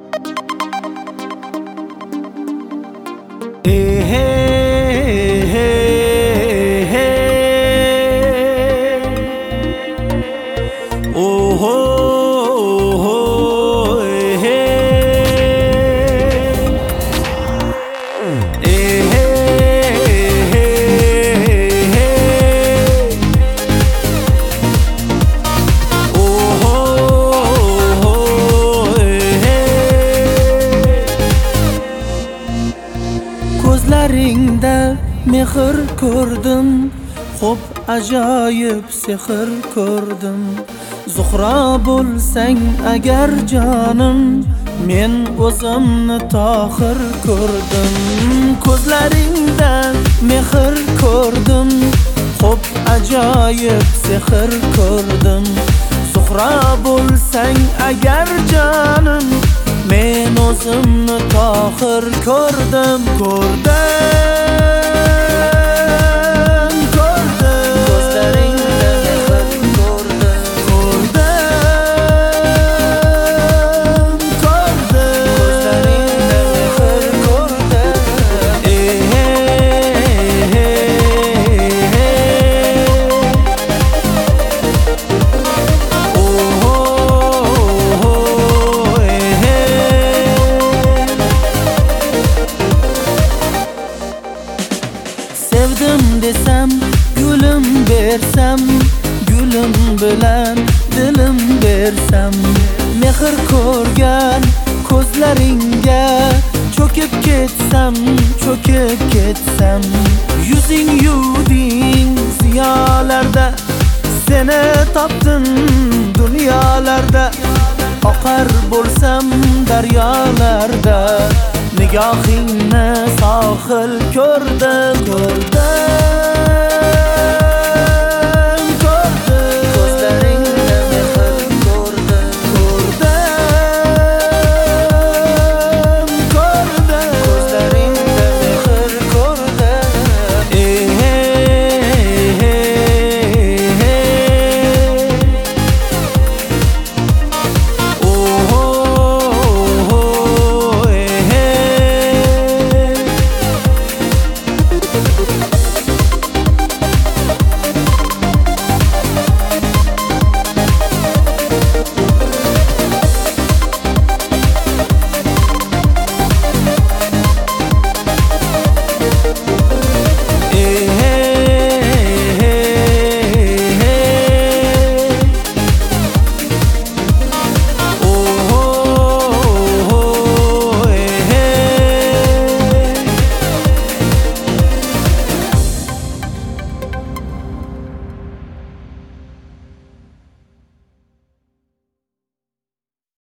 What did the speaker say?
Ko'zlaringda mehr ko'rdim, xo'p ajoyib sehr ko'rdim. Zuhra bo'lsang agar jonim, men o'zimni tohir ko'rdim. Ko'zlaringda mehr ko'rdim, xo'p ajoyib sehr ko'rdim. Zuhra bo'lsang agar jonim, men o'zimni tohir ko'rdim. Ko'zlaringda mehr ko'rdim. Ko'zlaringda mehr ko'rdim. Sevdim desam, gülüm bersam, gülüm bilan dilim bersam, mehr ko'rgan ko'zlaringga cho'kib ketsam, yuzing yuding ziyolarda, seni topdim dunyolarda. Oqar bo'lsam daryolarda, nigohingni sohil ko'rdim.